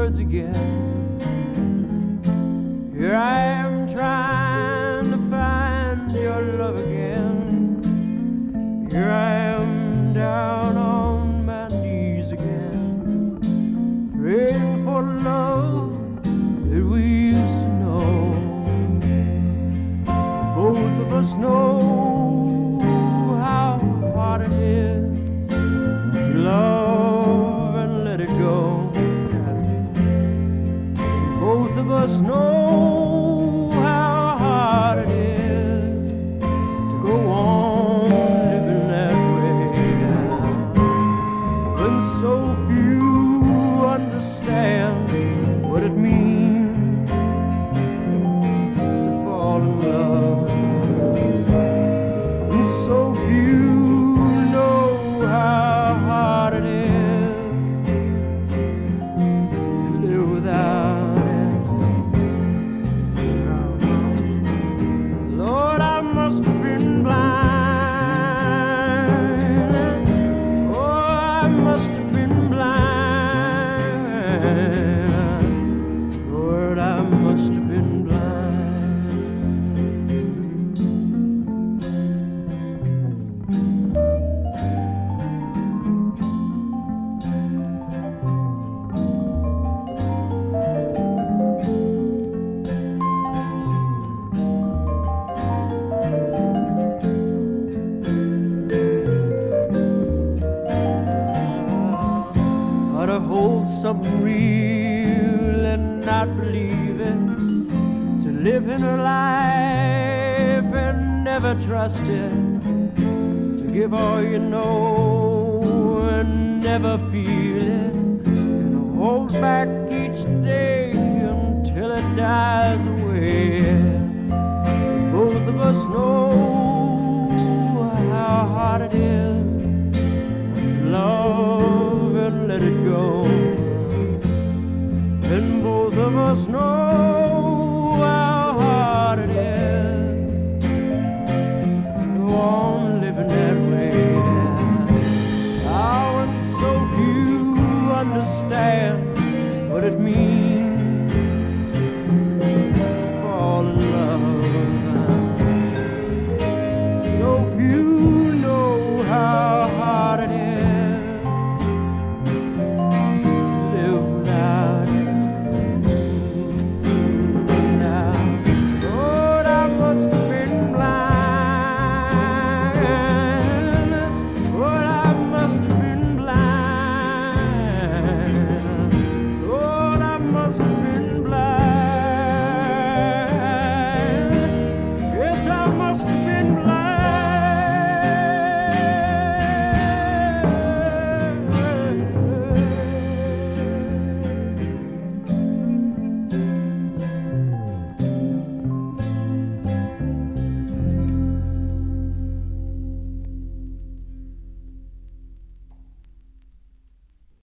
words again. Here I am trying to find your love again. Here I am down on my knees again, praying for love that we used to know. Both of us know how hard it is to love and let it go. Both of us know how hard it is to go on living that way, when so few understand what it means to fall in love, and so few know how hard it is to live without. Lord, I must have been blind. Oh, I must have been blind. Lord, I must have been blind. To hold something real and not believe it, to live in her life and never trust it, to give all you know and never feel it, and to hold back each day until it dies away. Both of us know how hard it is to love and let it go. And both of us know how hard it is to go on living that way. How and so few understand what it means